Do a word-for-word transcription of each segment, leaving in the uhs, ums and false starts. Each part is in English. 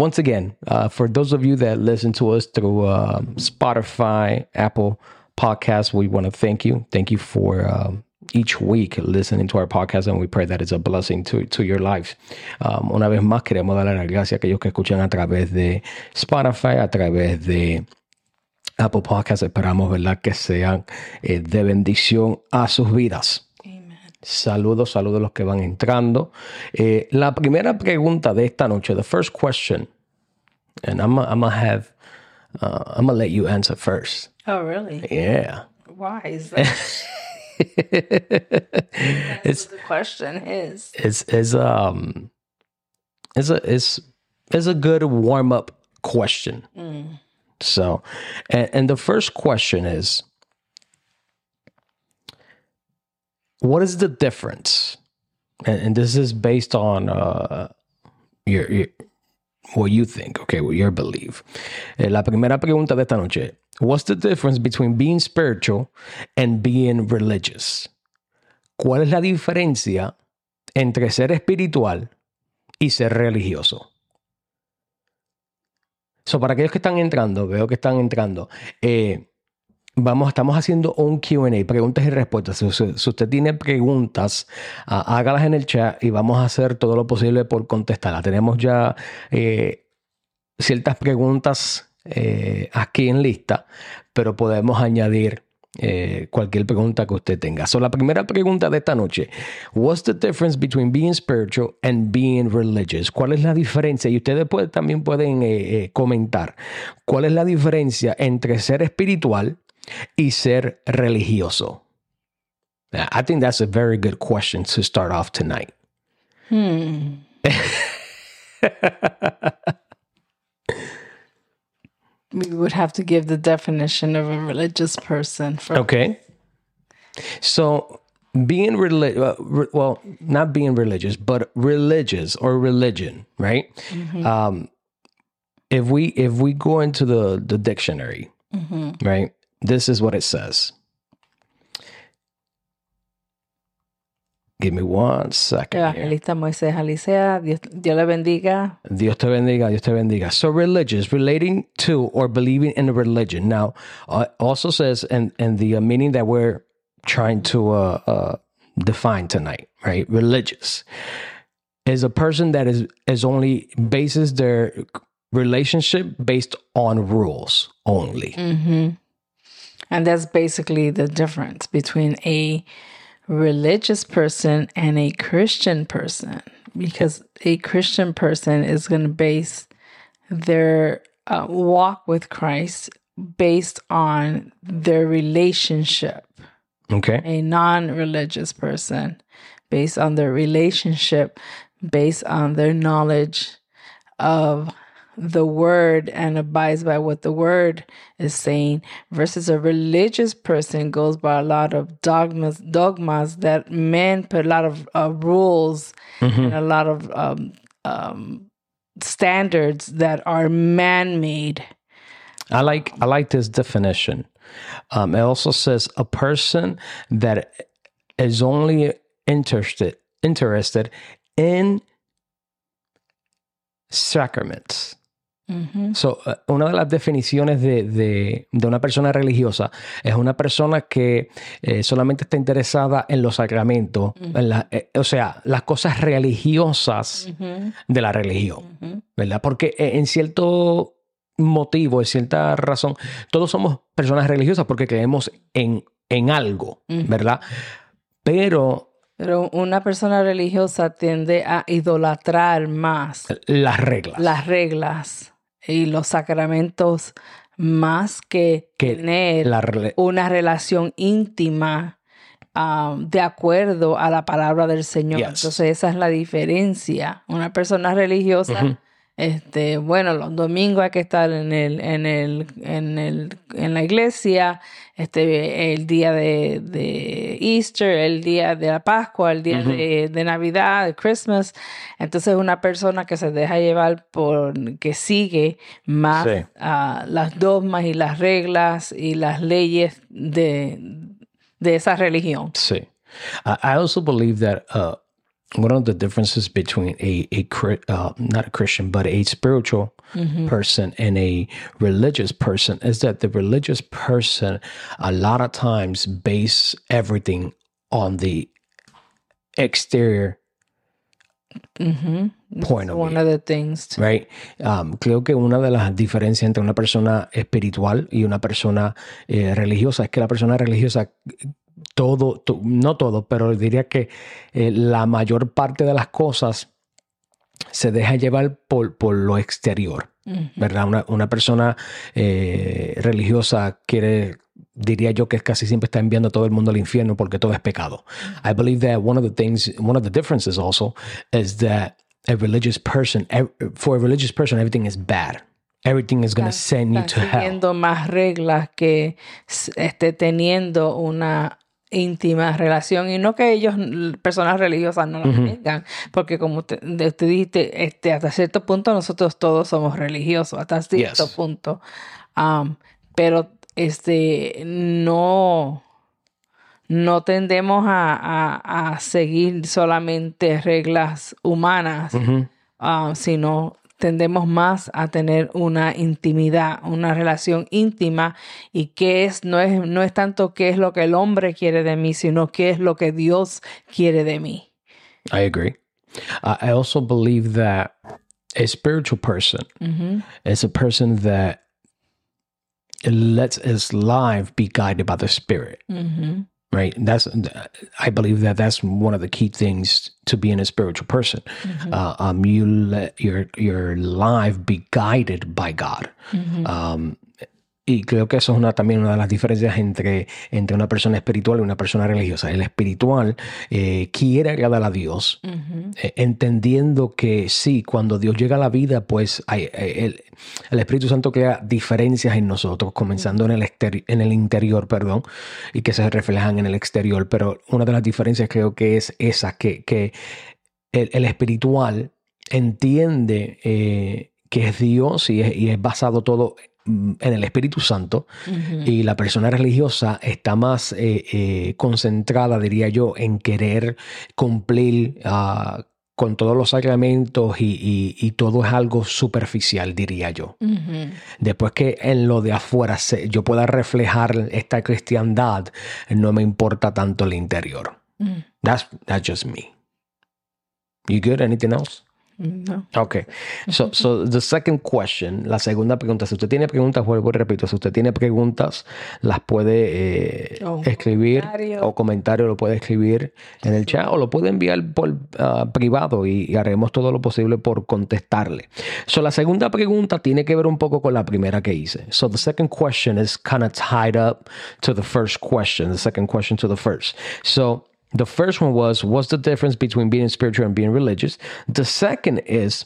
once again, uh, for those of you that listen to us through uh, Spotify, Apple Podcasts, we want to thank you. Thank you for um, each week listening to our podcast, and we pray that it's a blessing to, to your life. Um, una vez más, queremos darle las gracias a aquellos que escuchan a través de Spotify, a través de Apple Podcasts. Esperamos, ¿verdad?, que sean eh, de bendición a sus vidas. Saludos, saludos a los que van entrando. Eh, la primera pregunta de esta noche, the first question, and I'm gonna have, uh, I'm gonna let you answer first. Oh, really? Yeah. Why is that? That's what the question is. It's it's um it's a it's it's a good warm up question. Mm. So, and, and the first question is, what is the difference? And, and this is based on uh, your, your what you think, okay, what your belief. Eh, la primera pregunta de esta noche: what's the difference between being spiritual and being religious? ¿Cuál es la diferencia entre ser espiritual y ser religioso? So, para aquellos que están entrando, veo que están entrando. Eh, Vamos, estamos haciendo un Q and A, preguntas y respuestas. Si, si, si usted tiene preguntas, uh, hágalas en el chat y vamos a hacer todo lo posible por contestarlas. Tenemos ya eh, ciertas preguntas eh, aquí en lista, pero podemos añadir eh, cualquier pregunta que usted tenga. So, la primera pregunta de esta noche: what's the difference between being spiritual and being religious? ¿Cuál es la diferencia? Y ustedes pueden, también pueden eh, eh, comentar. ¿Cuál es la diferencia entre ser espiritual y ser religioso? I think that's a very good question to start off tonight. Hmm. We would have to give the definition of a religious person. For- okay. So being religious, uh, re- well, not being religious, but religious or religion, right? Mm-hmm. Um, if we if we go into the, the dictionary, mm-hmm. right? This is what it says. Give me one second. Evangelista Moisés Alicea, Dios, Dios le bendiga. Dios te bendiga, Dios te bendiga. So religious, relating to or believing in a religion. Now, uh, also says, and, and the uh, meaning that we're trying to uh, uh, define tonight, right? Religious is a person that is, is only bases their relationship based on rules only. Mm-hmm. And that's basically the difference between a religious person and a Christian person, because a Christian person is going to base their uh, walk with Christ based on their relationship. Okay. A non-religious person based on their relationship, based on their knowledge of the word and abides by what the word is saying, versus a religious person goes by a lot of dogmas dogmas that men put a lot of uh, rules mm-hmm. and a lot of um, um, standards that are man-made. I like I like this definition. Um, it also says a person that is only interested interested in sacraments. Mm-hmm. So, uh, una de las definiciones de, de, de una persona religiosa es una persona que eh, solamente está interesada en los sacramentos, mm-hmm. en la, eh, o sea, las cosas religiosas mm-hmm. de la religión, mm-hmm. ¿verdad? Porque eh, en cierto motivo, en cierta razón, todos somos personas religiosas porque creemos en, en algo, mm-hmm. ¿verdad? Pero... Pero una persona religiosa tiende a idolatrar más las reglas. Las reglas y los sacramentos más que, que tener la re- una relación íntima um, de acuerdo a la palabra del Señor. Yes. Entonces esa es la diferencia. Una persona religiosa... Uh-huh. Este, bueno, los domingos hay que estar en el, en el, en el, en la iglesia, este, el día de, de Easter, el día de la Pascua, el día uh-huh. de, de Navidad, de Christmas. Entonces, una persona que se deja llevar por, que sigue más sí. uh, las dogmas y las reglas y las leyes de, de esa religión. Sí. I also believe that uh, one of the differences between a, a uh, not a Christian, but a spiritual mm-hmm. person and a religious person is that the religious person a lot of times base everything on the exterior mm-hmm. point of one view. of the things too. Right? Um, creo que una de las diferencias entre una persona espiritual y una persona eh, religiosa es que la persona religiosa todo, to, no todo, pero diría que eh, la mayor parte de las cosas se deja llevar por, por lo exterior, uh-huh. ¿verdad? Una, una persona eh, religiosa quiere, diría yo que casi siempre está enviando a todo el mundo al infierno porque todo es pecado. Uh-huh. I believe that one of the things, one of the differences also is that a religious person, for a religious person, everything is bad. Everything is going to send you to hell. Teniendo más reglas que esté teniendo una íntima relación, y no que ellos, personas religiosas, no la uh-huh. tengan, porque como usted, usted dijiste, este, hasta cierto punto nosotros todos somos religiosos, hasta cierto yes. punto, um, pero este no no tendemos a, a, a seguir solamente reglas humanas, uh-huh. uh, sino tendemos más a tener una intimidad, una relación íntima, y que es no es no es tanto qué es lo que el hombre quiere de mí, sino qué es lo que Dios quiere de mí. I agree. Uh, I also believe that a spiritual person mm-hmm. is a person that lets his life be guided by the Spirit. Mm-hmm. Right. That's, I believe that that's one of the key things to being a spiritual person. Mm-hmm. Uh, um, you let your, your life be guided by God. Mm-hmm. Um, y creo que eso es una, también una de las diferencias entre, entre una persona espiritual y una persona religiosa. El espiritual eh, quiere agradar a Dios, uh-huh. eh, entendiendo que sí, cuando Dios llega a la vida, pues hay, el, el Espíritu Santo crea diferencias en nosotros, comenzando uh-huh. en, el exteri- en el interior, perdón, y que se reflejan en el exterior. Pero una de las diferencias creo que es esa, que, que el, el espiritual entiende eh, que es Dios y es, y es basado todo en el Espíritu Santo, uh-huh. y la persona religiosa está más eh, eh, concentrada, diría yo, en querer cumplir uh, con todos los sacramentos y, y, y todo es algo superficial, diría yo. Uh-huh. Después que en lo de afuera se, yo pueda reflejar esta cristiandad, no me importa tanto el interior. Uh-huh. That's, that's just me. You good? Anything else? No. Okay. So, so the second question, la segunda pregunta, si usted tiene preguntas, vuelvo y repito, si usted tiene preguntas, las puede eh, oh, escribir comentario. o comentario lo puede escribir en el chat o lo puede enviar por uh, privado y, y haremos todo lo posible por contestarle. So, la segunda pregunta tiene que ver un poco con la primera que hice. So, the second question is kind of tied up to the first question, the second question to the first. So, the first one was, what's the difference between being spiritual and being religious? The second is,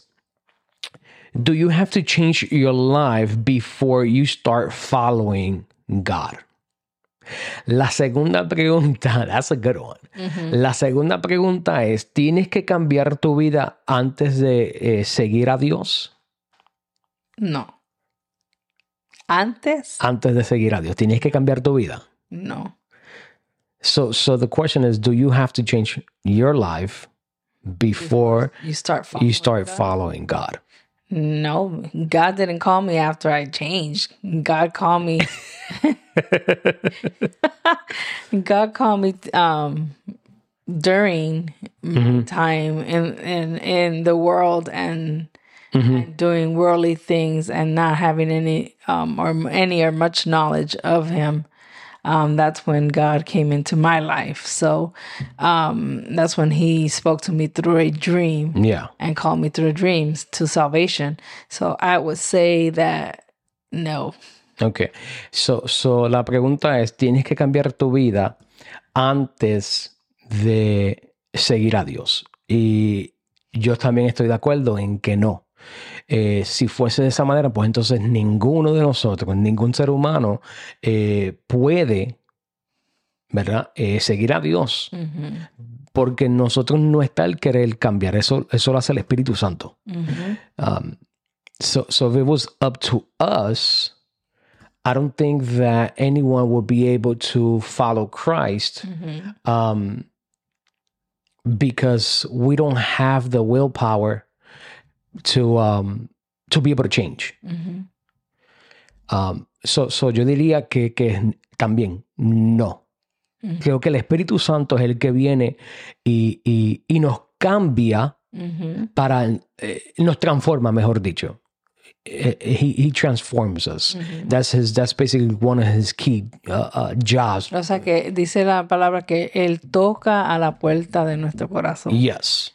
do you have to change your life before you start following God? La segunda pregunta, that's a good one. Mm-hmm. La segunda pregunta es, ¿tienes que cambiar tu vida antes de eh, seguir a Dios? No. ¿Antes? Antes de seguir a Dios. ¿Tienes que cambiar tu vida? No. So, so the question is, do you have to change your life before you start following you start God? following God? No, God didn't call me after I changed. God called me. God called me um, during mm-hmm. time in, in in the world and, mm-hmm. and doing worldly things and not having any um, or any or much knowledge of Him. Um, that's when God came into my life. So um, that's when He spoke to me through a dream, yeah, and called me through dreams to salvation. So I would say that no. Okay. So, so la pregunta es, ¿tienes que cambiar tu vida antes de seguir a Dios? Y yo también estoy de acuerdo en que no. Eh, si fuese de esa manera, pues entonces ninguno de nosotros, ningún ser humano eh, puede, ¿verdad? Eh, seguir a Dios. Uh-huh. Porque nosotros no está el querer cambiar. Eso, eso lo hace el Espíritu Santo. Uh-huh. Um, so, so if it was up to us, I don't think that anyone would be able to follow Christ. Uh-huh. Um, because we don't have the willpower to um, to be able to change. Mm-hmm. Um, so, so yo diría que, que también no. Mm-hmm. Creo que el Espíritu Santo es el que viene y, y, y nos cambia mm-hmm. para, eh, nos transforma, mejor dicho. He, he transforms us. Mm-hmm. That's his. That's basically one of his key uh, uh, jobs. O sea que dice la palabra que él toca a la puerta de nuestro corazón. Yes.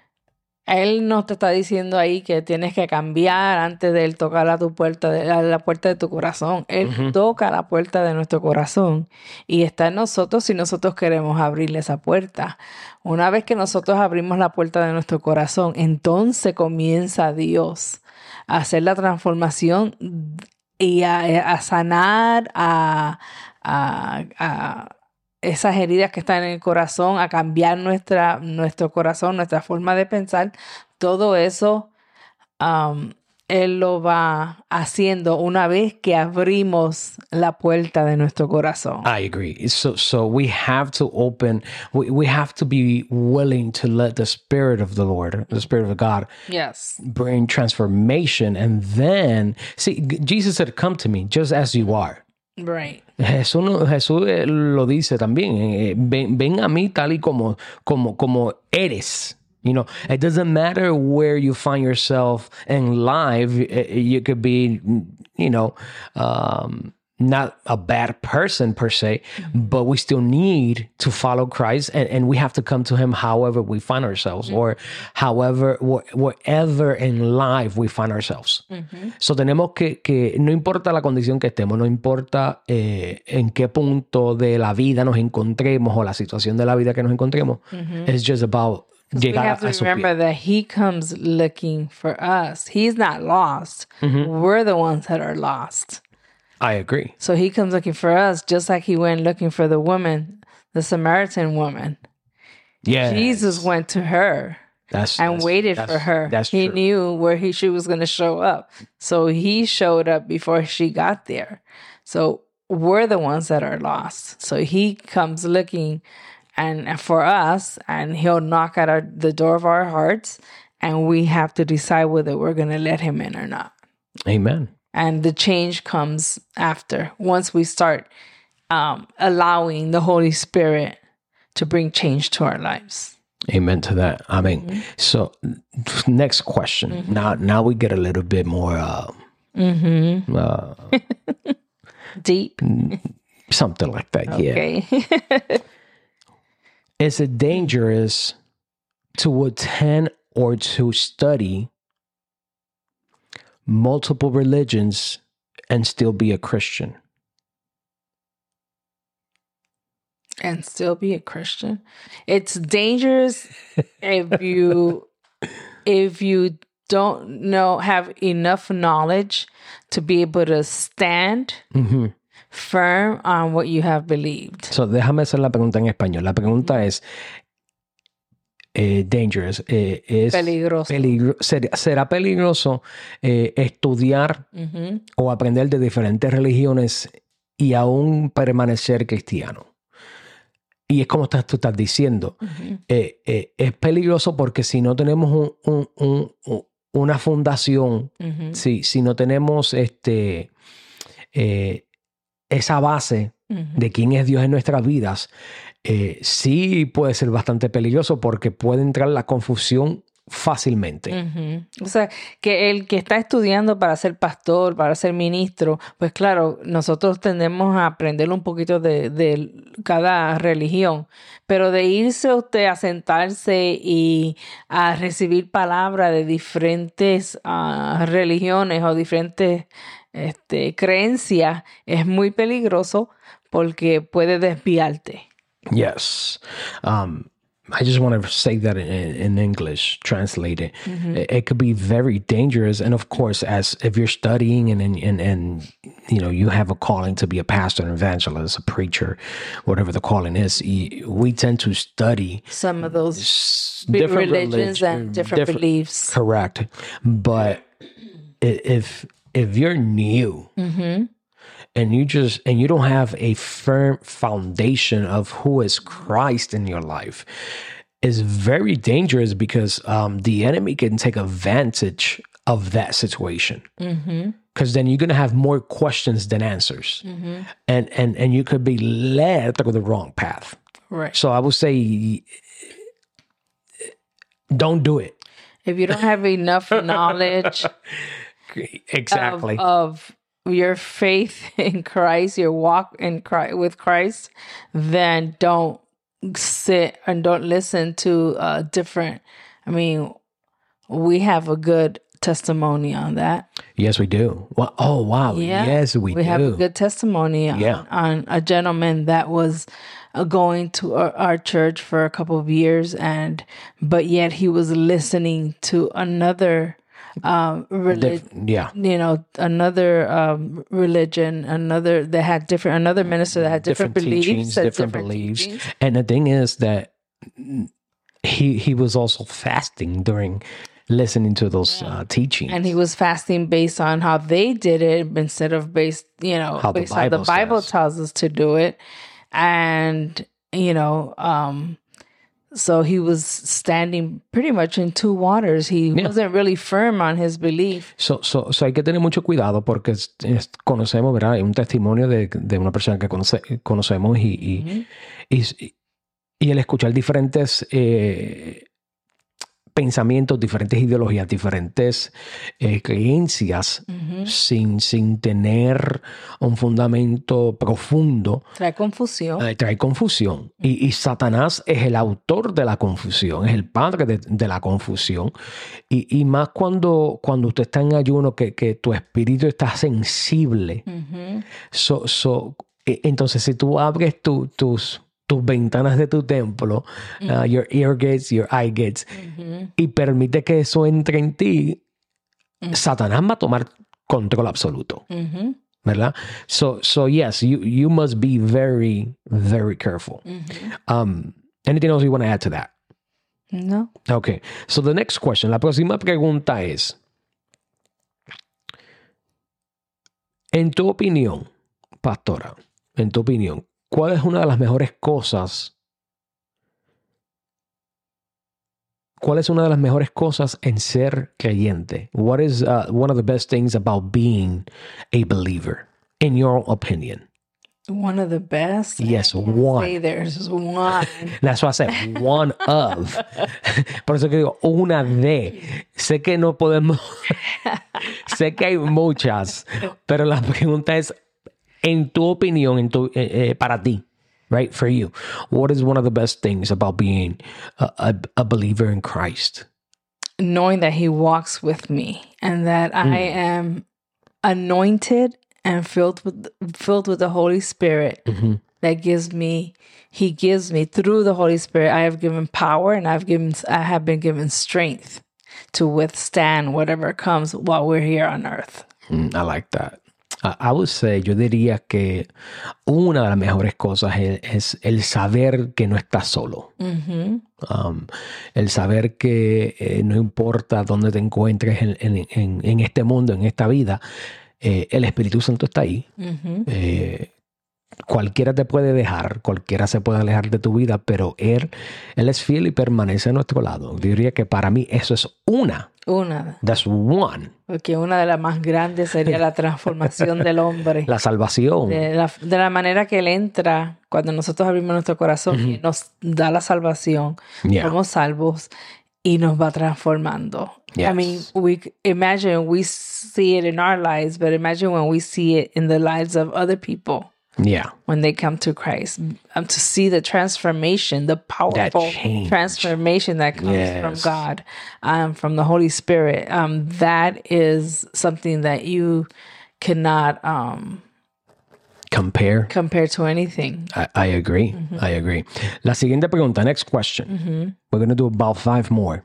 Él no te está diciendo ahí que tienes que cambiar antes de él tocar a tu puerta, de, a la puerta de tu corazón. Él uh-huh. toca a la puerta de nuestro corazón y está en nosotros si nosotros queremos abrirle esa puerta. Una vez que nosotros abrimos la puerta de nuestro corazón, entonces comienza Dios a hacer la transformación y a, a sanar a, a, a esas heridas que están en el corazón, a cambiar nuestra, nuestro corazón, nuestra forma de pensar. Todo eso um, Él lo va haciendo una vez que abrimos la puerta de nuestro corazón. I agree. So, so we have to open, we, we have to be willing to let the Spirit of the Lord, the Spirit of God, yes, bring transformation. And then, see, Jesus said, come to me just as you are. Right. Jesús, Jesús lo dice también. Ven, ven a mí tal y como, como, como eres. You know, it doesn't matter where you find yourself in life. You could be, you know, um, not a bad person per se, mm-hmm. but we still need to follow Christ, and, and we have to come to him however we find ourselves, mm-hmm. or however, wh- wherever in life we find ourselves. Mm-hmm. So tenemos que, que, no importa la condición que estemos, no importa eh, en qué punto de la vida nos encontremos o la situación de la vida que nos encontremos, mm-hmm. it's just about we have to remember that he comes looking for us. He's not lost. Mm-hmm. We're the ones that are lost. I agree. So he comes looking for us just like he went looking for the woman, the Samaritan woman. Yeah. Jesus went to her that's, and that's, waited that's, for her. That's he true. knew where he, she was going to show up. So he showed up before she got there. So we're the ones that are lost. So he comes looking and for us, and he'll knock at our, the door of our hearts, and we have to decide whether we're going to let him in or not. Amen. And the change comes after, once we start um, allowing the Holy Spirit to bring change to our lives. Amen to that. I mean, mm-hmm. so next question. Mm-hmm. Now, now we get a little bit more uh, mm-hmm. uh, deep, something like that. Okay. Yeah. Is it dangerous to attend or to study multiple religions and still be a Christian? And still be a Christian? It's dangerous if you if you don't know have enough knowledge to be able to stand mm-hmm. firm on what you have believed. So, déjame hacer la pregunta en español. La pregunta mm-hmm. es eh, dangerous. Eh, es peligroso. Peligro, ser, ¿Será peligroso eh, estudiar mm-hmm. o aprender de diferentes religiones y aún permanecer cristiano? Y es como estás, tú estás diciendo. Mm-hmm. Eh, eh, es peligroso porque si no tenemos un, un, un, un, una fundación, mm-hmm. si, si no tenemos este... Eh, esa base uh-huh. de quién es Dios en nuestras vidas, eh, sí puede ser bastante peligroso porque puede entrar la confusión fácilmente. Uh-huh. O sea, que el que está estudiando para ser pastor, para ser ministro, pues claro, nosotros tendemos a aprender un poquito de, de cada religión, pero de irse usted a sentarse y a recibir palabras de diferentes uh, religiones o diferentes Este, creencia es muy peligroso porque puede desviarte. Yes. Um, I just want to say that in, in English, translate it. Mm-hmm. it. It could be very dangerous. And of course, as if you're studying and, and, and, you know, you have a calling to be a pastor, an evangelist, a preacher, whatever the calling is, we tend to study some of those different religions religion, and different, different beliefs. Correct. But if, if you're new mm-hmm. and you just, and you don't have a firm foundation of who is Christ in your life, is very dangerous because um, the enemy can take advantage of that situation. Mm-hmm. Because then you're going to have more questions than answers. Mm-hmm. And, and, and you could be led to the wrong path. Right. So I would say, don't do it. If you don't have enough knowledge exactly. of, of your faith in Christ, your walk in Christ, with Christ, then don't sit and don't listen to uh, different, I mean, we have a good testimony on that. Yes, we do. Well, oh, wow. Yeah. Yes, we, we do. We have a good testimony yeah. on, on a gentleman that was uh, going to our, our church for a couple of years, and but yet he was listening to another um, religion. Yeah. You know, another um, religion, another that had different, another minister that had different, different beliefs, teachings, different, different beliefs. Teachings. And the thing is that he he was also fasting during listening to those yeah. uh, teachings. And he was fasting based on how they did it instead of based, you know, how based the Bible on the Bible says. tells us to do it. And, you know, um, so he was standing pretty much in two waters. He yeah. wasn't really firm on his belief. So, so, so hay que tener mucho cuidado porque es, es, conocemos, ¿verdad? Hay un testimonio de, de una persona que conoce, conocemos y, y, mm-hmm. y, y el escuchar diferentes eh, pensamientos, diferentes ideologías, diferentes eh, creencias uh-huh. sin, sin tener un fundamento profundo. Trae confusión. Eh, trae confusión. Uh-huh. Y, y Satanás es el autor de la confusión, es el padre de, de la confusión. Y, y más cuando, cuando usted está en ayuno, que, que tu espíritu está sensible. Uh-huh. So, so, eh, entonces, si tú abres tu, tus... tus ventanas de tu templo, mm-hmm. uh, your ear gates, your eye gates, mm-hmm. y permite que eso entre en ti, mm-hmm. Satanás va a tomar control absoluto. Mm-hmm. ¿Verdad? So, so yes, you, you must be very, very careful. Mm-hmm. Um, anything else you want to add to that? No. Okay. So the next question, la próxima pregunta es, en tu opinión, pastora, en tu opinión, ¿cuál es una de las mejores cosas? ¿Cuál es una de las mejores cosas en ser creyente? What is uh, one of the best things about being a believer, in your opinion? One of the best? Yes, one. Say there's one. That's why I said one of. Por eso que digo una de. Sé que no podemos. Sé que hay muchas, pero la pregunta es, en tu opinión, en tu, eh, eh, para ti, right, for you, what is one of the best things about being a, a, a believer in Christ? Knowing that he walks with me and that mm. I am anointed and filled with filled with the Holy Spirit. Mm-hmm. That gives me, he gives me through the Holy Spirit. I have given power and I've given, I have been given strength to withstand whatever comes while we're here on earth. Mm, I like that. I would say, yo diría que una de las mejores cosas es, es el saber que no estás solo. Mm-hmm. Um, el saber que eh, no importa dónde te encuentres en, en, en, en este mundo, en esta vida, eh, el Espíritu Santo está ahí. Mm-hmm. Eh, cualquiera te puede dejar, cualquiera se puede alejar de tu vida, pero Él, Él es fiel y permanece a nuestro lado. Yo diría que para mí eso es una. Una. That's one. Porque una de las más grandes sería la transformación del hombre. La salvación. De la, de la manera que Él entra cuando nosotros abrimos nuestro corazón mm-hmm. y nos da la salvación. Yeah. Somos salvos y nos va transformando. Yes. I mean, we imagine we see it in our lives, but imagine when we see it in the lives of other people. Yeah. When they come to Christ, um, to see the transformation, the powerful transformation that comes yes. from God, um, from the Holy Spirit, um, that is something that you cannot um, compare compare to anything. I, I agree. Mm-hmm. I agree. La siguiente pregunta, next question. Mm-hmm. We're going to do about five more.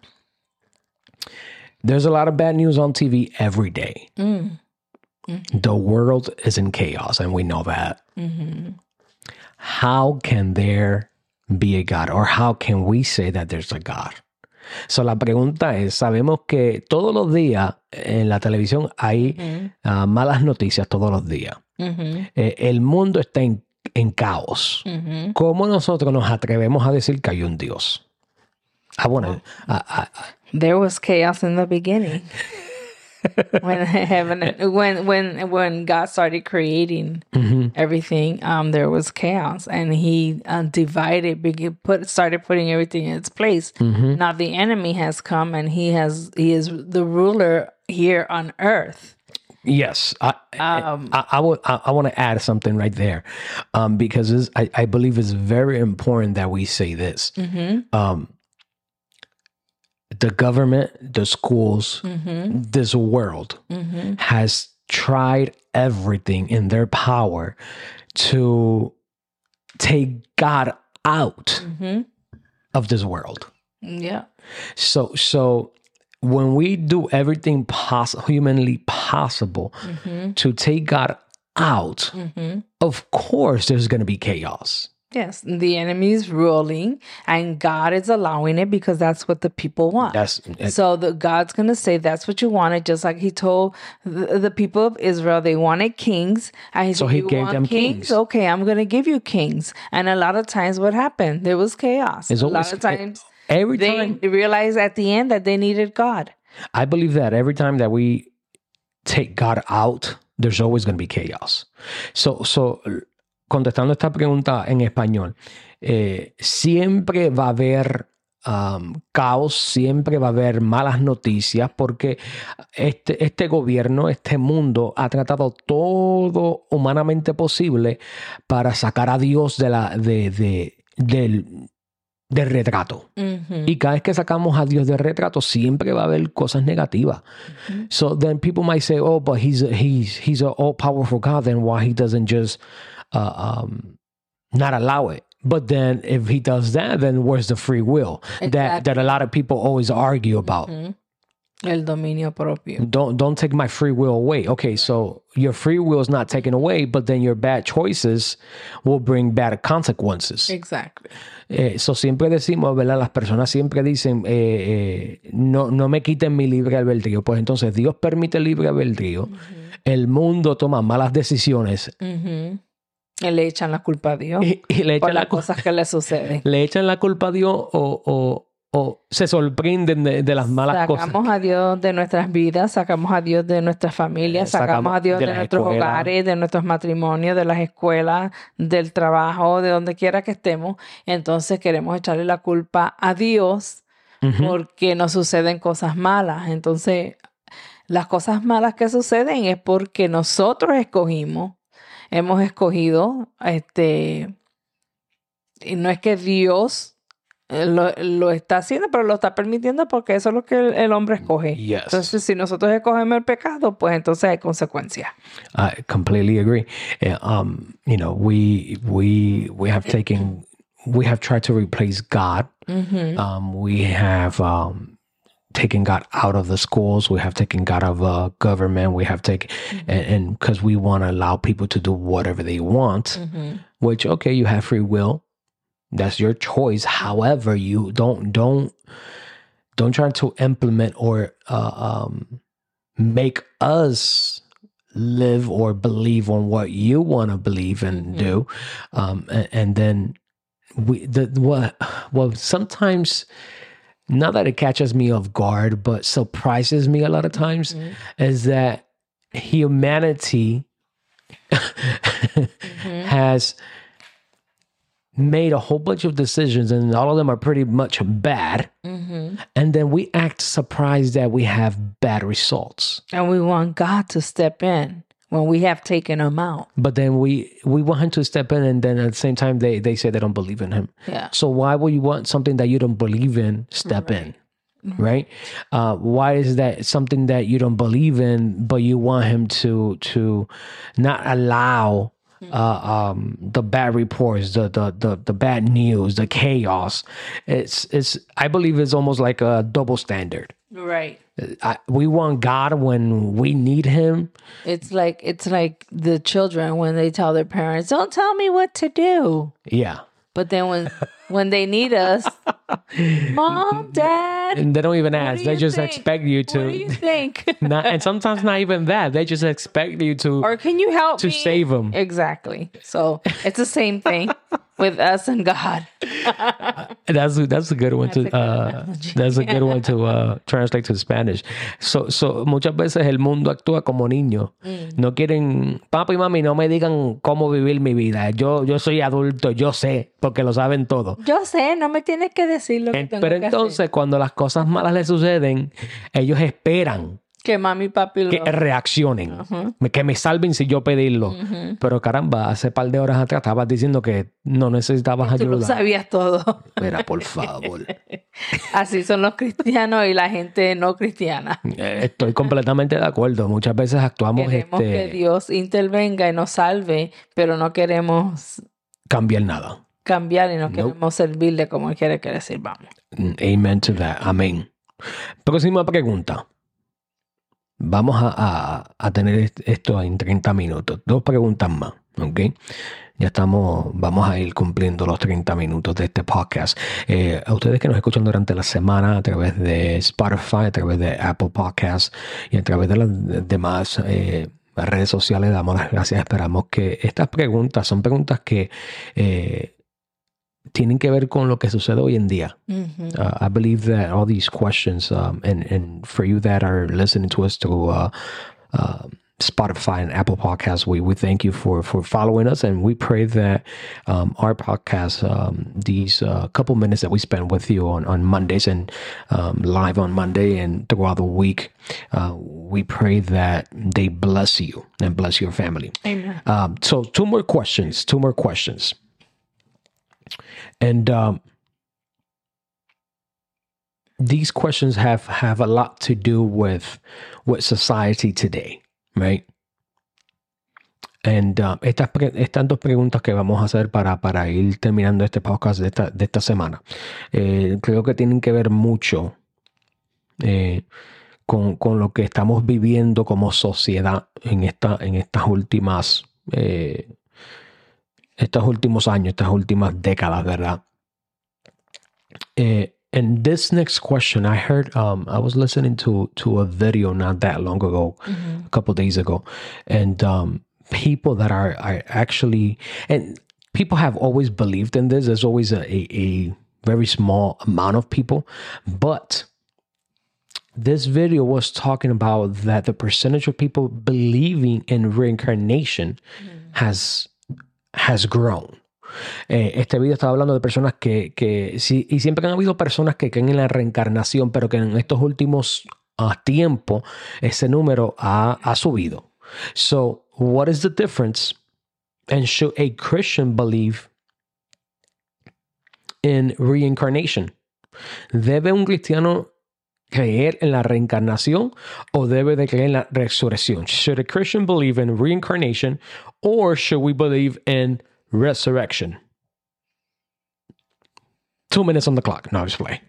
There's a lot of bad news on T V every day. Mm. Mm-hmm. The world is in chaos, and we know that. Mm-hmm. How can there be a God? Or how can we say that there's a God? So la pregunta es, sabemos que todos los días en la televisión hay mm-hmm. uh, malas noticias todos los días. Mm-hmm. Eh, el mundo está en, en caos. Mm-hmm. ¿Cómo nosotros nos atrevemos a decir que hay un Dios? I want to. I, I, there was chaos in the beginning. when heaven, when when when God started creating mm-hmm. everything, um, there was chaos, and He uh, divided, put started putting everything in its place. Mm-hmm. Now the enemy has come, and he has he is the ruler here on earth. Yes, I um, I, I, I, I, I want to add something right there, um, because I, I believe it's very important that we say this. Mm-hmm. Um, the government, the schools, mm-hmm. this world mm-hmm. has tried everything in their power to take God out mm-hmm. of this world. Yeah. So, so when we do everything possible, humanly possible mm-hmm. to take God out, mm-hmm. of course, there's going to be chaos. Yes, the enemy is ruling, and God is allowing it because that's what the people want. That's, so the, God's going to say that's what you wanted, just like He told the, the people of Israel they wanted kings. And he so said, He you gave want them kings? kings. Okay, I'm going to give you kings. And a lot of times, what happened? There was chaos. It's a always, lot of times, every they time, realized at the end that they needed God. I believe that every time that we take God out, there's always going to be chaos. So, so. Contestando esta pregunta en español, eh, siempre va a haber um, caos, siempre va a haber malas noticias, porque este, este gobierno, este mundo ha tratado todo humanamente posible para sacar a Dios de la, de, de, del, del retrato. Mm-hmm. Y cada vez que sacamos a Dios del retrato, siempre va a haber cosas negativas. Mm-hmm. So then people might say, oh, but he's, he's, he's an all-powerful God, then why he doesn't just Uh, um, not allow it? But then if he does that, then where's the free will exactly. that that a lot of people always argue about? Mm-hmm. El dominio propio. Don't don't take my free will away. Okay, right. So your free will is not taken away, but then your bad choices will bring bad consequences. Exactly. Eh, so siempre decimos, ¿verdad? Las personas siempre dicen, eh, eh, no, no me quiten mi libre albedrío. Pues entonces Dios permite el libre albedrío. Mm-hmm. El mundo toma malas decisiones. Mm-hmm. Y le echan la culpa a Dios y, y le echan por las cosas que le suceden. Le echan la culpa a Dios o, o, o se sorprenden de, de las malas sacamos cosas. Sacamos a Dios de nuestras vidas, sacamos a Dios de nuestras familias, sacamos, sacamos a Dios de, de nuestros escuelas. hogares, de nuestros matrimonios, de las escuelas, del trabajo, de donde quiera que estemos. Entonces queremos echarle la culpa a Dios uh-huh. porque nos suceden cosas malas. Entonces, las cosas malas que suceden es porque nosotros escogimos Hemos escogido, este, y no es que Dios lo, lo está haciendo, pero lo está permitiendo porque eso es lo que el, el hombre escoge. Yes. Entonces, si nosotros escogemos el pecado, pues entonces hay consecuencias. I completely agree. Uh, um, you know, we we we have taken, we have tried to replace God. Mm-hmm. Um, we have um. taken God out of the schools. We have taken God out of uh, government. We have taken, mm-hmm. and because we want to allow people to do whatever they want, mm-hmm. which, okay, you have free will. That's your choice. However, you don't, don't, don't try to implement or uh, um, make us live or believe on what you want to believe and mm-hmm. do. Um, and, and then we, the, what, well, sometimes, not that it catches me off guard, but surprises me a lot of times, mm-hmm. is that humanity mm-hmm. has made a whole bunch of decisions, and all of them are pretty much bad. Mm-hmm. And then we act surprised that we have bad results. And we want God to step in when we have taken him out. But then we, we want him to step in, and then at the same time, they, they say they don't believe in him. Yeah. So why would you want something that you don't believe in step right. in? Mm-hmm. Right? Uh, why is that something that you don't believe in, but you want him to to not allow uh, um, the bad reports, the, the the the bad news, the chaos? It's it's I believe it's almost like a double standard. Right. I, we want God when we need him. It's like it's like the children when they tell their parents, "Don't tell me what to do." Yeah. But then when when they need us, Mom, Dad, and they don't even ask. Do they just think? expect you to. What do you think? not, and sometimes not even that. They just expect you to. Or can you help to me? save them? Exactly. So it's the same thing. with us and God. that's that's a good one to uh, that's a good one to uh, translate to Spanish. So so muchas veces el mundo actúa como niño. Mm. No quieren, papi y mami, no me digan cómo vivir mi vida. Yo yo soy adulto, yo sé, porque lo saben todo. Yo sé, no me tienes que decir lo que en, tengo pero que entonces hacer. Cuando las cosas malas le suceden, ellos esperan que mami y papi lo... que reaccionen, uh-huh. que me salven si yo pedirlo. Uh-huh. Pero caramba, hace par de horas atrás estabas diciendo que no necesitabas ayuda. Tú lo sabías todo. Mira, por favor. Así son los cristianos y la gente no cristiana. Estoy completamente de acuerdo. Muchas veces actuamos... Queremos este... que Dios intervenga y nos salve, pero no queremos... cambiar nada. Cambiar y no nope. queremos servirle como Él quiere que le sirvamos. Amen to that. Amén. Próxima pregunta. Vamos a, a, a tener esto en treinta minutos. Dos preguntas más, ¿ok? Ya estamos, vamos a ir cumpliendo los treinta minutos de este podcast. Eh, a ustedes que nos escuchan durante la semana a través de Spotify, a través de Apple Podcasts y a través de las demás eh, redes sociales, damos las gracias. Esperamos que estas preguntas son preguntas que... Eh, tienen que ver con lo que sucede hoy en día. Mm-hmm. Uh, I believe that all these questions, um, and, and for you that are listening to us through uh, uh, Spotify and Apple Podcasts, we, we thank you for, for following us, and we pray that um, our podcast, um, these uh, couple minutes that we spend with you on, on Mondays and um, live on Monday and throughout the week, uh, we pray that they bless you and bless your family. Amen. Um, so two more questions, two more questions. And um, these questions have, have a lot to do with with society today, right? And um, estas, estas dos preguntas que vamos a hacer para, para ir terminando este podcast de esta, de esta semana, eh, creo que tienen que ver mucho eh, con, con lo que estamos viviendo como sociedad en, esta, en estas últimas... Eh, estos últimos años, estas últimas décadas, ¿verdad? Uh, and this next question, I heard, um, I was listening to to a video not that long ago, mm-hmm. a couple of days ago, and um, people that are, are actually, and people have always believed in this. There's always a, a, a very small amount of people, but this video was talking about that the percentage of people believing in reincarnation mm-hmm. has has grown. Eh, este video estaba hablando de personas que, que sí, y siempre han habido personas que creen en la reencarnación, pero que en estos últimos uh, tiempos ese número ha, ha subido. So, what is the difference? And should a Christian believe in reincarnation? ¿Debe un cristiano creer en la reencarnación o debe de creer en la resurrección? Should a Christian believe in reincarnation or should we believe in resurrection? Two minutes on the clock. No, I'm just playing.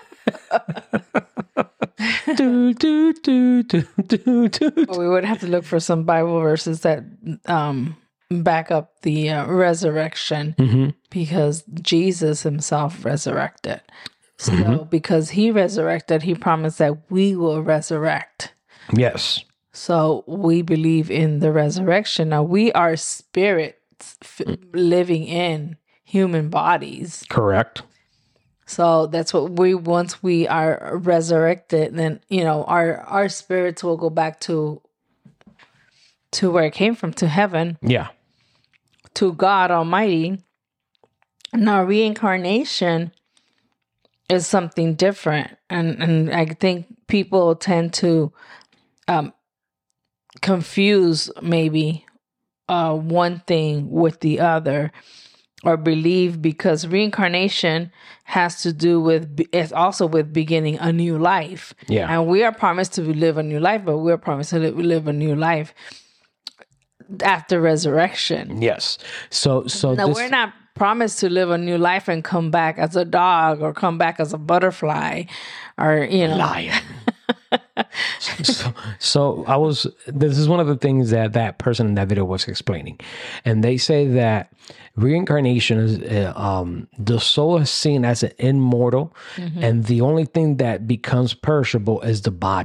do, do, do, do, do, do. Well, we would have to look for some Bible verses that um, back up the uh, resurrection mm-hmm. because Jesus himself resurrected. So mm-hmm. because he resurrected, he promised that we will resurrect. Yes. So we believe in the resurrection. Now we are spirits f- living in human bodies. Correct. So that's what we, once we are resurrected, then, you know, our, our spirits will go back to, to where it came from, to heaven. Yeah. To God Almighty. Now reincarnation is something different. And, and I think people tend to um, confuse maybe uh, one thing with the other, or believe, because reincarnation has to do with, it's also with beginning a new life. Yeah. And we are promised to live a new life, but we're promised to live a new life after resurrection. Yes. So, so no, this... we're not promised to live a new life and come back as a dog or come back as a butterfly or, you know. Lion. so, so I was, this is one of the things that that person in that video was explaining. And they say that reincarnation is, uh, um, the soul is seen as an immortal, mm-hmm. and the only thing that becomes perishable is the body.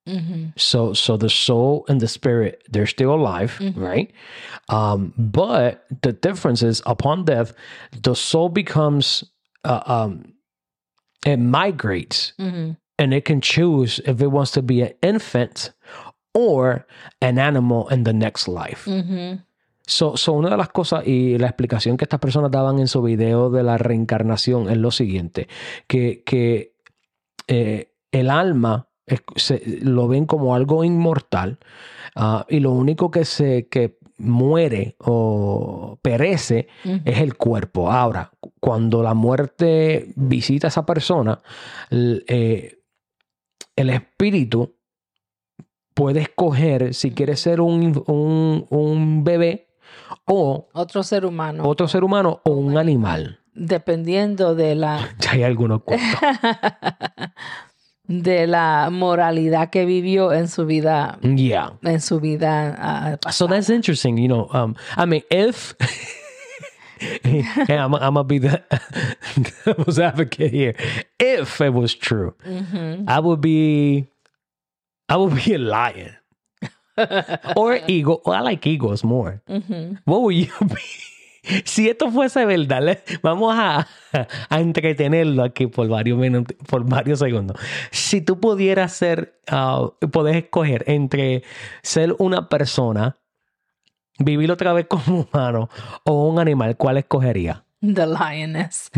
Mm-hmm. So, so the soul and the spirit, they're still alive, mm-hmm. right? Um, but the difference is upon death, the soul becomes, uh, um, it migrates mm-hmm. and it can choose if it wants to be an infant or an animal in the next life. Mm-hmm. So, so una de las cosas y la explicación que estas personas daban en su video de la reencarnación es lo siguiente, que, que eh, el alma es, se, lo ven como algo inmortal uh, y lo único que se que muere o perece uh-huh. es el cuerpo. Ahora, cuando la muerte visita a esa persona, el, eh, el espíritu puede escoger si quiere ser un, un, un bebé o otro ser humano. Otro ser humano o un animal. Dependiendo de la... Ya hay algunos cuentos. de la moralidad que vivió en su vida. Yeah. En su vida. Uh, so that's interesting, you know. Um, I mean, if... and I'm, I'm going to be the devil's advocate here. If it was true, mm-hmm. I would be... I would be a lion. Or eagle. Well, I like eagles more. Mm-hmm. What would you be? Si esto fuese verdad, le, vamos a, a entretenerlo aquí por varios minutos, por varios segundos. Si tú pudieras ser, uh, puedes escoger entre ser una persona, vivir otra vez como humano o un animal, ¿cuál escogería? The lioness.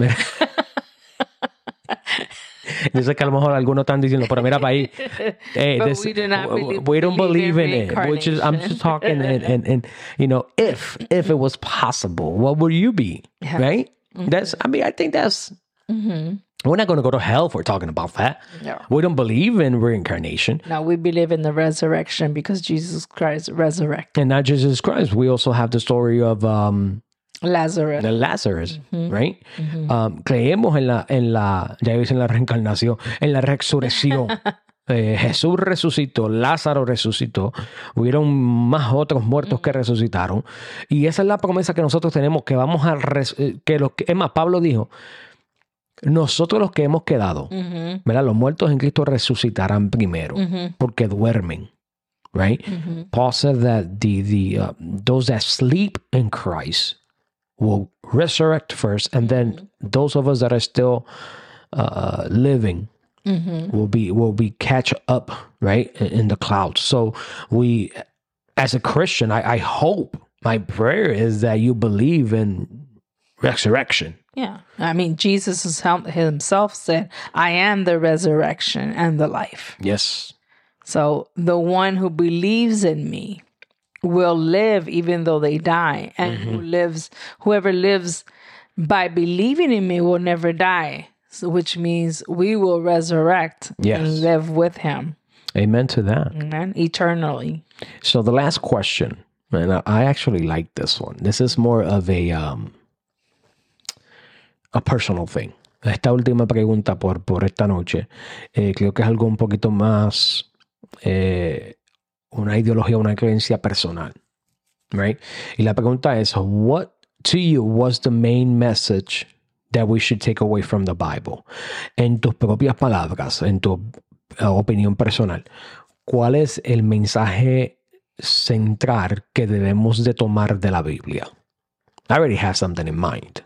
Yo sé que a lo mejor algunos están diciendo, pero mira para ahí. Hey, this, we, do not believe, we don't believe, believe in, in it. Which is, I'm just talking, and, and, and you know, if if it was possible, what would you be? Yeah. Right? Mm-hmm. That's. I mean, I think that's. Mm-hmm. We're not going to go to hell if we're talking about that. No. We don't believe in reincarnation. No, we believe in the resurrection because Jesus Christ resurrected. And not Jesus Christ. We also have the story of um, Lazarus. The Lazarus, mm-hmm. right? Mm-hmm. Um, creemos en la, en la, ya dicen la reencarnación, en la resurrección. eh, Jesús resucitó, Lázaro resucitó, hubieron más otros muertos mm-hmm. que resucitaron. Y esa es la promesa que nosotros tenemos, que vamos a, res, que los que, es más, Pablo dijo, nosotros los que hemos quedado, mm-hmm. ¿verdad? Los muertos en Cristo resucitarán primero, mm-hmm. porque duermen, right? Mm-hmm. Paul said that the, the, uh, those that sleep in Christ will resurrect first, and then mm-hmm. those of us that are still uh, living mm-hmm. will be will be catch up, right, in, in the clouds. So we, as a Christian, I, I hope, my prayer is that you believe in resurrection. Yeah, I mean, Jesus himself said, "I am the resurrection and the life." Yes. So the one who believes in me will live even though they die, and mm-hmm. who lives, whoever lives by believing in me will never die. So, which means we will resurrect yes. and live with him. Amen to that. Amen. Eternally. So the last question, and I actually like this one. This is more of a um, a personal thing. Esta última pregunta por por esta noche, eh, creo que es algo un poquito más. Eh, una ideología, una creencia personal, right? Y la pregunta es, what to you was the main message that we should take away from the Bible? En tus propias palabras, en tu uh, opinión personal, ¿cuál es el mensaje central que debemos de tomar de la Biblia? I already have something in mind.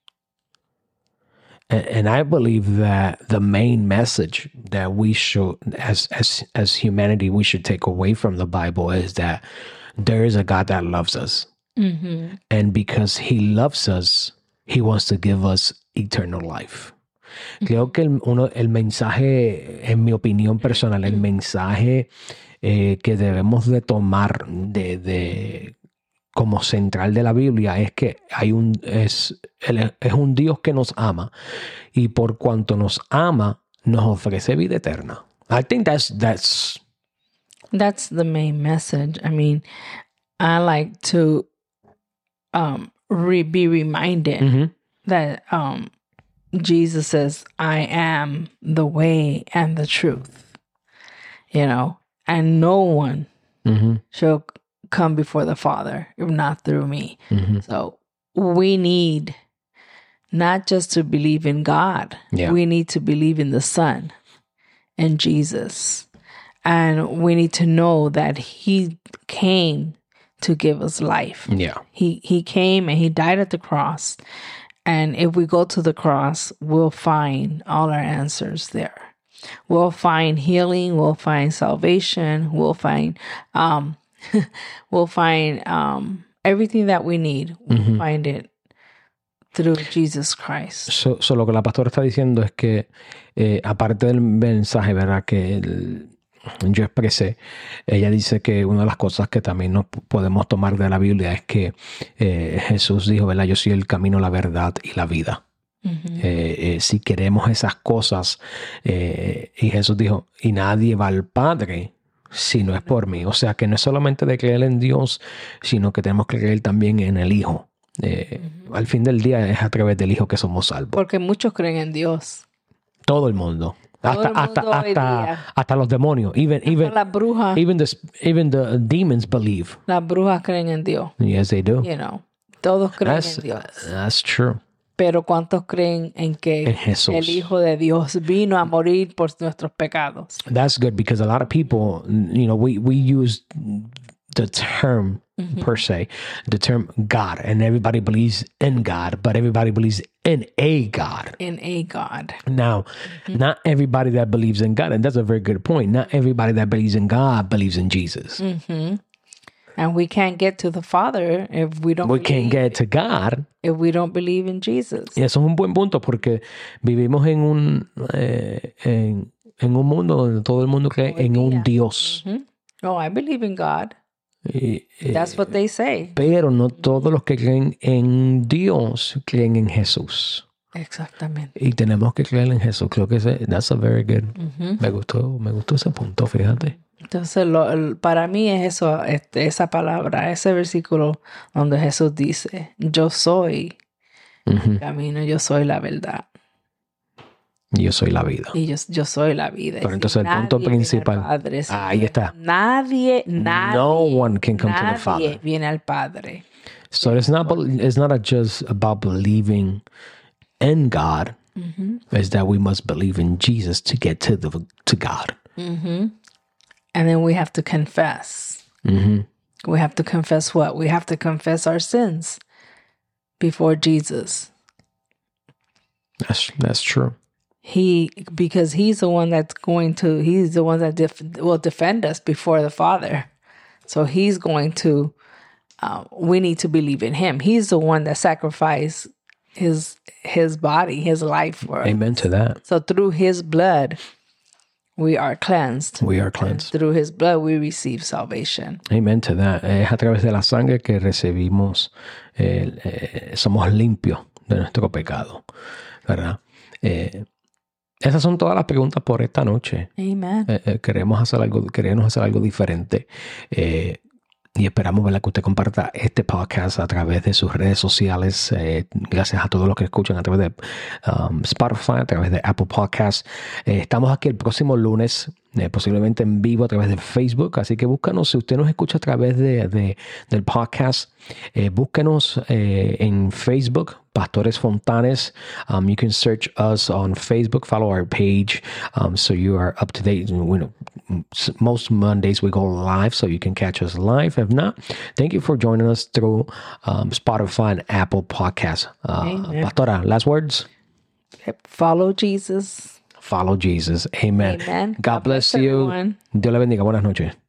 And I believe that the main message that we should, as as as humanity, we should take away from the Bible is that there is a God that loves us. Mm-hmm. And because he loves us, he wants to give us eternal life. Mm-hmm. Creo que el, uno, el mensaje, en mi opinión personal, el mensaje eh, que debemos de tomar de... de como central de la Biblia es que hay un es, es un Dios que nos ama y por cuanto nos ama nos ofrece vida eterna. I think that's that's that's the main message. I mean, I like to um re- be reminded mm-hmm. that um Jesus says, "I am the way and the truth," you know, and no one mm-hmm. shall come before the Father, if not through me. Mm-hmm. So we need not just to believe in God, yeah. we need to believe in the Son and Jesus. And we need to know that he came to give us life. Yeah. He he came and he died at the cross. And if we go to the cross, we'll find all our answers there. We'll find healing. We'll find salvation. We'll find um, we'll find um, everything that we need. We'll mm-hmm. find it through Jesus Christ. So, so lo que la pastora está diciendo es que eh, aparte del mensaje, ¿verdad? Que el, yo expresé, ella dice que una de las cosas que también nos podemos tomar de la Biblia es que eh, Jesús dijo, ¿verdad? Yo soy el camino, la verdad y la vida. Uh-huh. Eh, eh, si queremos esas cosas, eh, y Jesús dijo, y nadie va al Padre si no es por mí. O sea, que no es solamente de creer en Dios, sino que tenemos que creer también en el Hijo. Eh, uh-huh. Al fin del día es a través del Hijo que somos salvos. Porque muchos creen en Dios. Todo el mundo. Todo hasta, el mundo hasta, hasta, hasta los demonios. Even, hasta even, las brujas. Even the, even the demons believe. Las brujas creen en Dios. Yes, they do. You know, todos creen that's, en Dios. That's true. Pero ¿cuántos creen en que en Jesús. El Hijo de Dios vino a morir por nuestros pecados? That's good because a lot of people, you know, we, we use the term mm-hmm. per se, the term God, and everybody believes in God, but everybody believes in a God. In a God. Now, mm-hmm. not everybody that believes in God, and that's a very good point, not everybody that believes in God believes in Jesus. Mm-hmm. And we can't get to the Father if we don't We believe, can't get to God. If we don't believe in Jesus. Y eso es un buen punto porque vivimos en un, eh, en, en un mundo donde todo el mundo cree en un Dios. Mm-hmm. Oh, I believe in God. Y, eh, That's what they say. Pero no todos los que creen en Dios creen en Jesús. Exactamente. Y tenemos que creer en Jesús. Creo que ese, that's a very good. Mm-hmm. Me gustó, me gustó ese punto, fíjate. Entonces, lo, el, para mí es eso, este, esa palabra, ese versículo donde Jesús dice, yo soy uh-huh. el camino, yo soy la verdad. Yo soy la vida. Y yo, yo soy la vida. Pero entonces el punto principal, padre, ahí está. Nadie, nadie, no one can come nadie to the Father. viene al Padre. So it's not, it's not just about believing in God. Mm-hmm. It's that we must believe in Jesus to get to the to God. Mm-hmm. And then we have to confess. Mm-hmm. We have to confess what? We have to confess our sins before Jesus. That's that's true. He, because he's the one that's going to, he's the one that def, will defend us before the Father. So he's going to, uh, we need to believe in him. He's the one that sacrificed his his body, his life for us. Amen to that. So through his blood, we are cleansed. We are cleansed. And through his blood, we receive salvation. Amen to that. Es a través de la sangre que recibimos, eh, eh, somos limpios de nuestro pecado, ¿verdad? Eh, esas son todas las preguntas por esta noche. Amen. Eh, eh, queremos hacer algo, queremos hacer algo diferente. Eh, Y esperamos, ¿verdad?, que usted comparta este podcast a través de sus redes sociales. Eh, gracias a todos los que escuchan a través de um, Spotify, a través de Apple Podcasts. Eh, estamos aquí el próximo lunes, eh, posiblemente en vivo a través de Facebook. Así que búscanos, si usted nos escucha a través de, de, del podcast, eh, búsquenos eh, en Facebook, Pastores Fontanes. Um, you can search us on Facebook, follow our page, um, so you are up to date. You know, most Mondays we go live, so you can catch us live. If not, thank you for joining us through um, Spotify and Apple Podcasts. Uh, Pastora, last words? Follow Jesus. Follow Jesus. Amen. Amen. God, God bless, bless you. Everyone. Dios le bendiga. Buenas noches.